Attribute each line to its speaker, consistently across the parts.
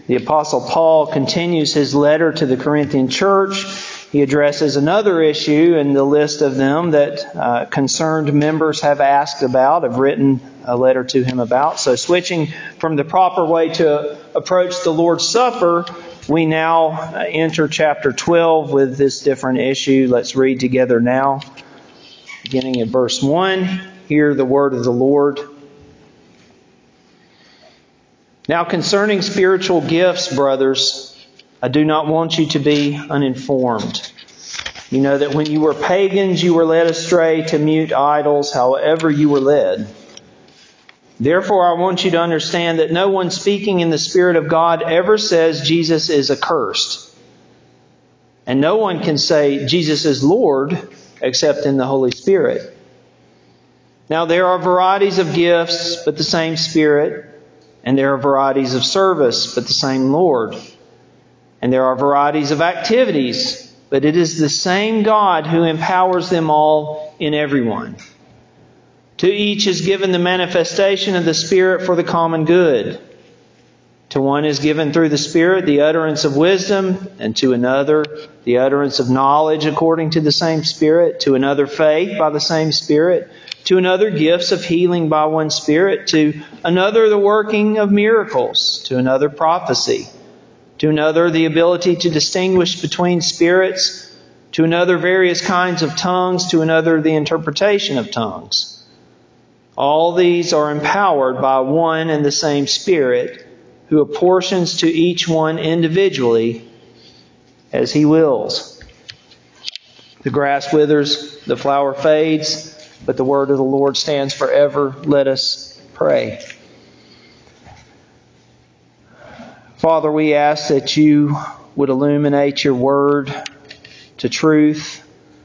Speaker 1: The Apostle Paul continues his letter to the Corinthian church. He addresses another issue in the list of them that concerned members have asked about, have written a letter to him about. So switching from the proper way to approach the Lord's Supper, we now enter chapter 12 with this different issue. Let's read together now. Beginning at verse 1, hear the word of the Lord. Now concerning spiritual gifts, brothers, I do not want you to be uninformed. You know that when you were pagans, you were led astray to mute idols, however you were led. Therefore, I want you to understand that no one speaking in the Spirit of God ever says Jesus is accursed. And no one can say Jesus is Lord except in the Holy Spirit. Now there are varieties of gifts, but the same Spirit. And there are varieties of service, but the same Lord. And there are varieties of activities, but it is the same God who empowers them all in everyone. To each is given the manifestation of the Spirit for the common good. To one is given through the Spirit the utterance of wisdom, and to another the utterance of knowledge according to the same Spirit, to another faith by the same Spirit, to another gifts of healing by one Spirit, to another the working of miracles, to another prophecy, to another the ability to distinguish between spirits, to another various kinds of tongues, to another the interpretation of tongues. All these are empowered by one and the same Spirit, who apportions to each one individually as He wills. The grass withers, the flower fades, but the word of the Lord stands forever. Let us pray. Father, we ask that You would illuminate Your word to truth,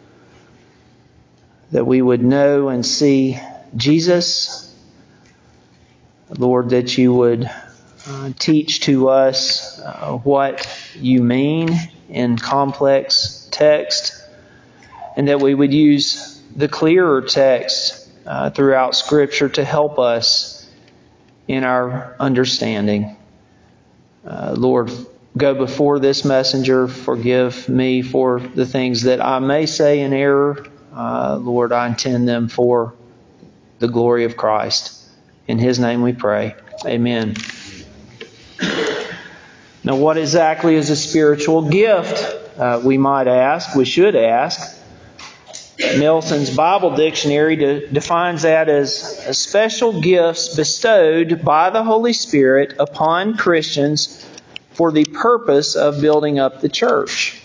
Speaker 1: that we would know and see Jesus. Lord, that You would teach to us what You mean in complex text, and that we would use the clearer text throughout Scripture to help us in our understanding. Lord, go before this messenger. Forgive me for the things that I may say in error. Lord, I intend them for the glory of Christ. In His name we pray. Amen. Now, what exactly is a spiritual gift? We might ask, we should ask. Nelson's Bible Dictionary defines that as special gifts bestowed by the Holy Spirit upon Christians for the purpose of building up the church.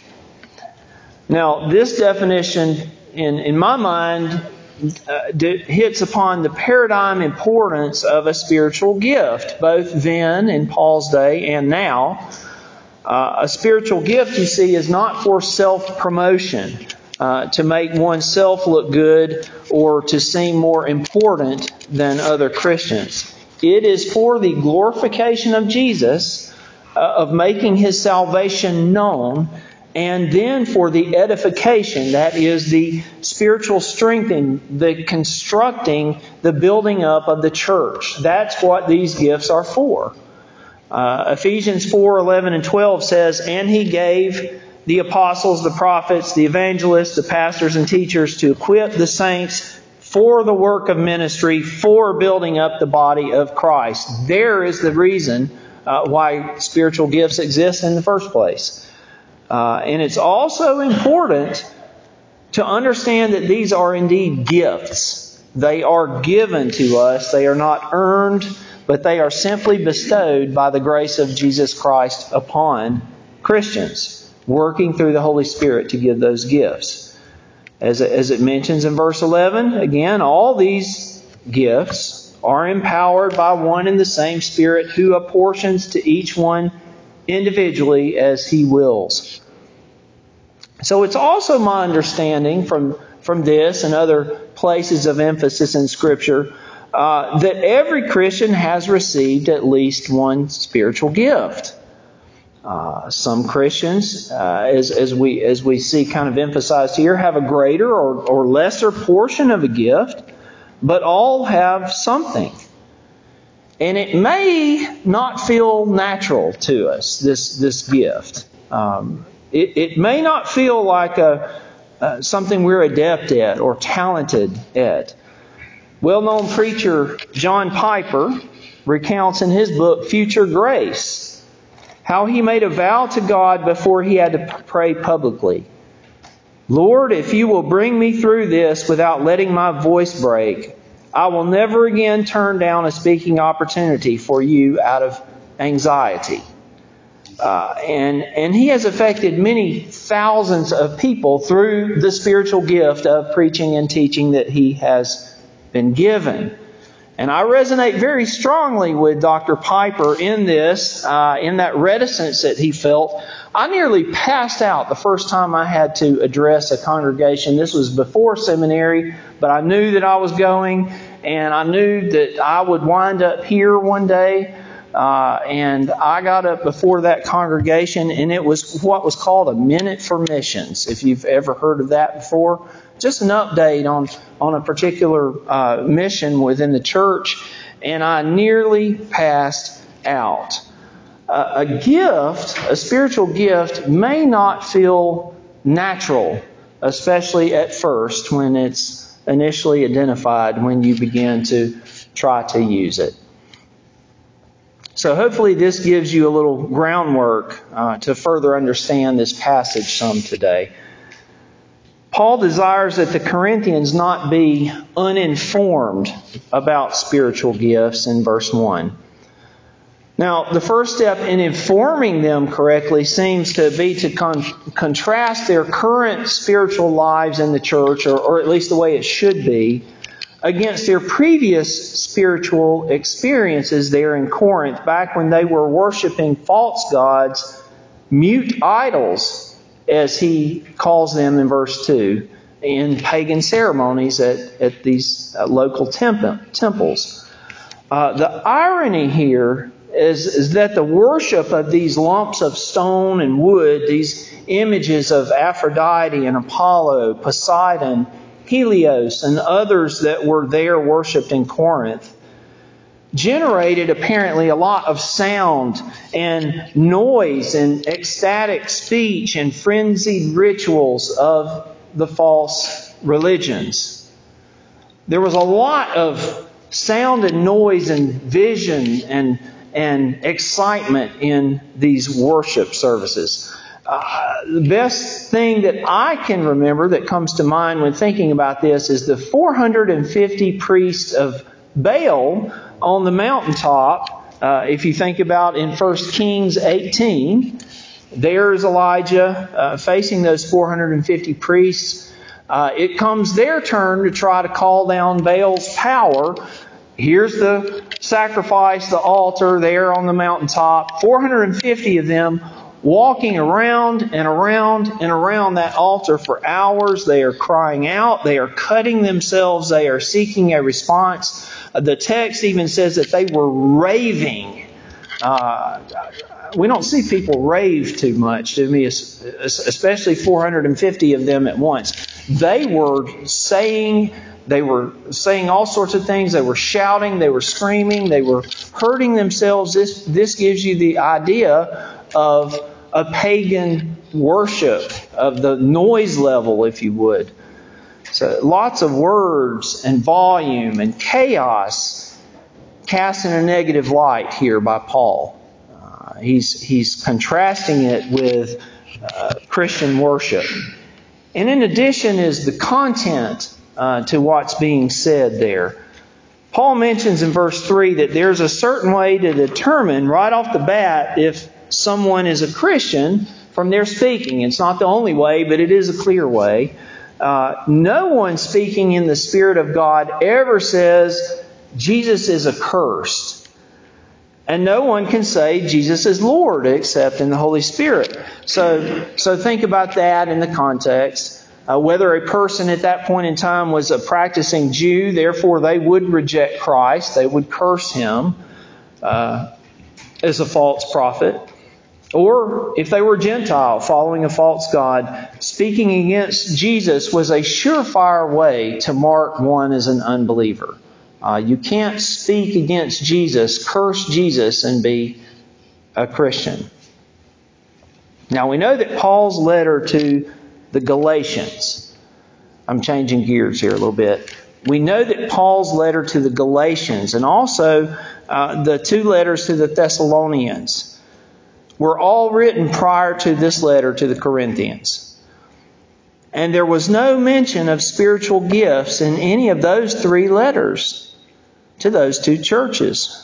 Speaker 1: Now, this definition, in my mind, hits upon the paradigm importance of a spiritual gift, both then in Paul's day and now. A spiritual gift, you see, is not for self-promotion, to make oneself look good or to seem more important than other Christians. It is for the glorification of Jesus, of making His salvation known, and then for the edification, that is the spiritual strengthening, the constructing, the building up of the church. That's what these gifts are for. Ephesians 4:11 and 12 says, "And He gave the apostles, the prophets, the evangelists, the pastors and teachers to equip the saints for the work of ministry, for building up the body of Christ." There is the reason why spiritual gifts exist in the first place. And it's also important to understand that these are indeed gifts. They are given to us. They are not earned, but they are simply bestowed by the grace of Jesus Christ upon Christians, working through the Holy Spirit to give those gifts. As it mentions in verse 11, again, all these gifts are empowered by one and the same Spirit, who apportions to each one individually as He wills. So it's also my understanding from this and other places of emphasis in Scripture that every Christian has received at least one spiritual gift. Some Christians, as we see kind of emphasized here, have a greater or lesser portion of a gift, but all have something. And it may not feel natural to us, this gift. It may not feel like something we're adept at or talented at. Well-known preacher John Piper recounts in his book, Future Grace, how he made a vow to God before he had to pray publicly. Lord, if you will bring me through this without letting my voice break, I will never again turn down a speaking opportunity for you out of anxiety. And he has affected many thousands of people through the spiritual gift of preaching and teaching that he has been given. And I resonate very strongly with Dr. Piper in this, in that reticence that he felt. I nearly passed out the first time I had to address a congregation. This was before seminary, but I knew that I was going, and I knew that I would wind up here one day. And I got up before that congregation, and it was what was called a minute for missions, if you've ever heard of that before. Just an update on a particular mission within the church, and I nearly passed out. A gift, a spiritual gift, may not feel natural, especially at first when it's initially identified, when you begin to try to use it. So hopefully this gives you a little groundwork to further understand this passage some today. Paul desires that the Corinthians not be uninformed about spiritual gifts in verse 1. Now, the first step in informing them correctly seems to be to contrast their current spiritual lives in the church, or at least the way it should be, against their previous spiritual experiences there in Corinth, back when they were worshiping false gods, mute idols, as he calls them in verse 2, in pagan ceremonies at these local temples. The irony here is that the worship of these lumps of stone and wood, these images of Aphrodite and Apollo, Poseidon, Helios, and others that were there worshipped in Corinth, generated apparently a lot of sound and noise and ecstatic speech and frenzied rituals of the false religions. There was a lot of sound and noise and vision and excitement in these worship services. The best thing that I can remember that comes to mind when thinking about this is the 450 priests of Baal on the mountaintop. If you think about in 1 Kings 18, there's Elijah facing those 450 priests. It comes their turn to try to call down Baal's power. Here's the sacrifice, the altar there on the mountaintop. 450 of them walking around and around and around that altar for hours. They are crying out. They are cutting themselves. They are seeking a response. The text even says that they were raving. We don't see people rave too much, to me, especially 450 of them at once. They were saying all sorts of things. They were shouting. They were screaming. They were hurting themselves. This gives you the idea of a pagan worship, of the noise level, if you would. So lots of words and volume and chaos cast in a negative light here by Paul. He's contrasting it with Christian worship. And in addition is the content to what's being said there. Paul mentions in verse 3 that there's a certain way to determine right off the bat if someone is a Christian from their speaking. It's not the only way, but it is a clear way. No one speaking in the Spirit of God ever says Jesus is accursed. And no one can say Jesus is Lord except in the Holy Spirit. So think about that in the context. Whether a person at that point in time was a practicing Jew, therefore they would reject Christ, they would curse Him as a false prophet. Or if they were Gentile, following a false god, speaking against Jesus was a surefire way to mark one as an unbeliever. You can't speak against Jesus, curse Jesus, and be a Christian. Now we know that Paul's letter to the Galatians, I'm changing gears here a little bit. We know that Paul's letter to the Galatians and also the two letters to the Thessalonians were all written prior to this letter to the Corinthians. And there was no mention of spiritual gifts in any of those three letters to those two churches.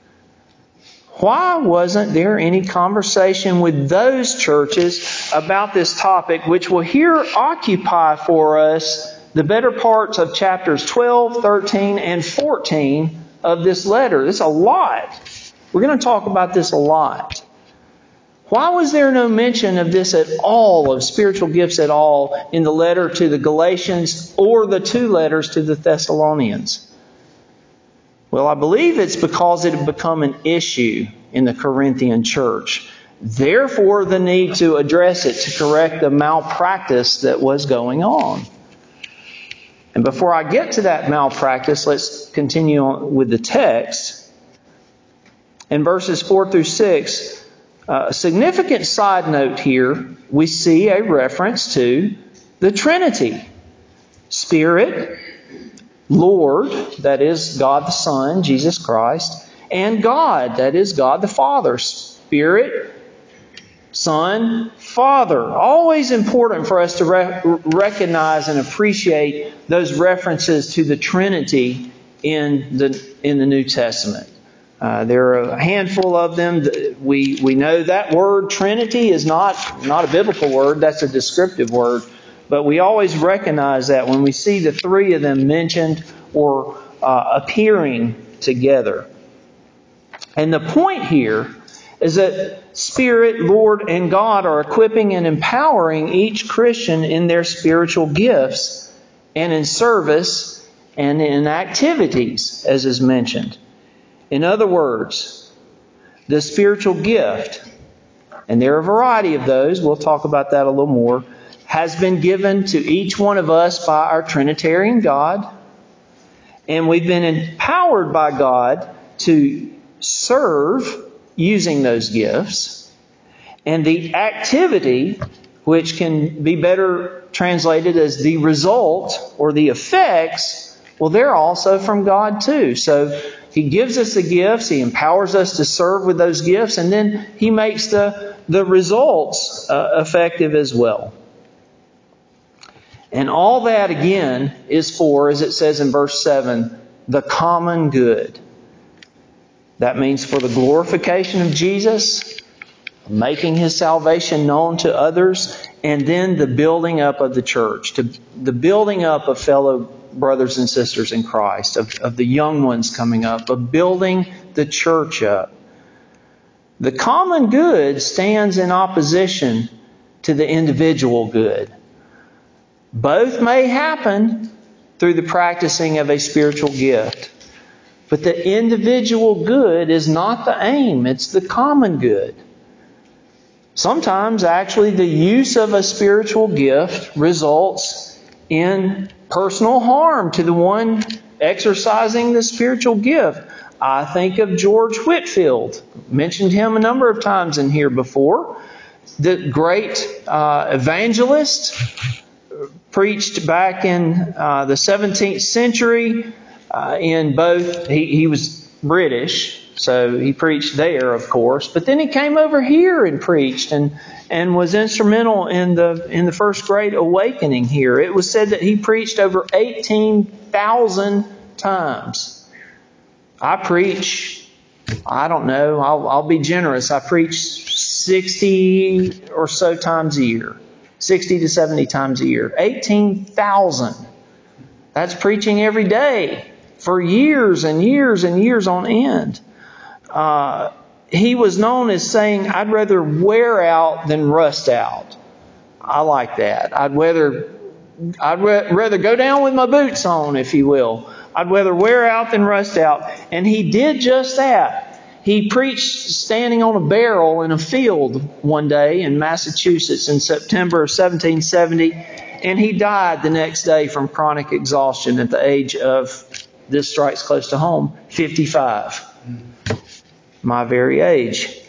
Speaker 1: Why wasn't there any conversation with those churches about this topic, which will here occupy for us the better parts of chapters 12, 13, and 14 of this letter? It's a lot. We're going to talk about this a lot. Why was there no mention of this at all, of spiritual gifts at all, in the letter to the Galatians or the two letters to the Thessalonians? Well, I believe it's because it had become an issue in the Corinthian church. Therefore, the need to address it to correct the malpractice that was going on. And before I get to that malpractice, let's continue on with the text. In verses 4 through 6, a significant side note here, we see a reference to the Trinity. Spirit, Lord, that is God the Son, Jesus Christ, and God, that is God the Father. Spirit, Son, Father. Always important for us to recognize and appreciate those references to the Trinity in the New Testament. There are a handful of them. We know that word Trinity is not a biblical word. That's a descriptive word. But we always recognize that when we see the three of them mentioned or appearing together. And the point here is that Spirit, Lord, and God are equipping and empowering each Christian in their spiritual gifts and in service and in activities, as is mentioned. In other words, the spiritual gift, and there are a variety of those, we'll talk about that a little more, has been given to each one of us by our Trinitarian God. And we've been empowered by God to serve using those gifts. And the activity, which can be better translated as the result or the effects, well, they're also from God too. So He gives us the gifts, He empowers us to serve with those gifts, and then He makes the results effective as well. And all that, again, is for, as it says in verse 7, the common good. That means for the glorification of Jesus, making His salvation known to others, and then the building up of the church, the building up of fellow brothers and sisters in Christ, of the young ones coming up, of building the church up. The common good stands in opposition to the individual good. Both may happen through the practicing of a spiritual gift. But the individual good is not the aim. It's the common good. Sometimes, actually, the use of a spiritual gift results in personal harm to the one exercising the spiritual gift. I think of George Whitefield. Mentioned him a number of times in here before. The great evangelist, preached back in the 17th century. In both, he was British, so he preached there, of course. But then he came over here and preached, and was instrumental in the First Great Awakening here. It was said that he preached over 18,000 times. I preach, I don't know, I'll be generous. I preach 60 or so times a year. 60 to 70 times a year. 18,000. That's preaching every day for years and years and years on end. He was known as saying, I'd rather wear out than rust out. I like that. I'd rather go down with my boots on, if you will. I'd rather wear out than rust out. And he did just that. He preached standing on a barrel in a field one day in Massachusetts in September of 1770. And he died the next day from chronic exhaustion at the age of this strikes close to home, 55. My very age.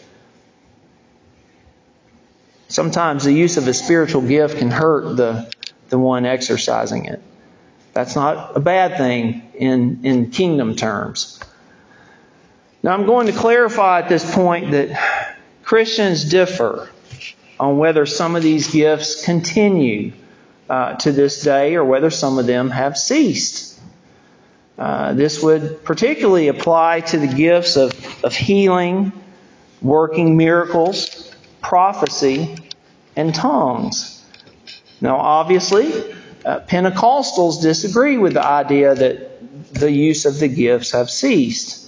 Speaker 1: Sometimes the use of a spiritual gift can hurt the one exercising it. That's not a bad thing in kingdom terms. Now I'm going to clarify at this point that Christians differ on whether some of these gifts continue to this day or whether some of them have ceased. This would particularly apply to the gifts of healing, working miracles, prophecy, and tongues. Now obviously, Pentecostals disagree with the idea that the use of the gifts have ceased.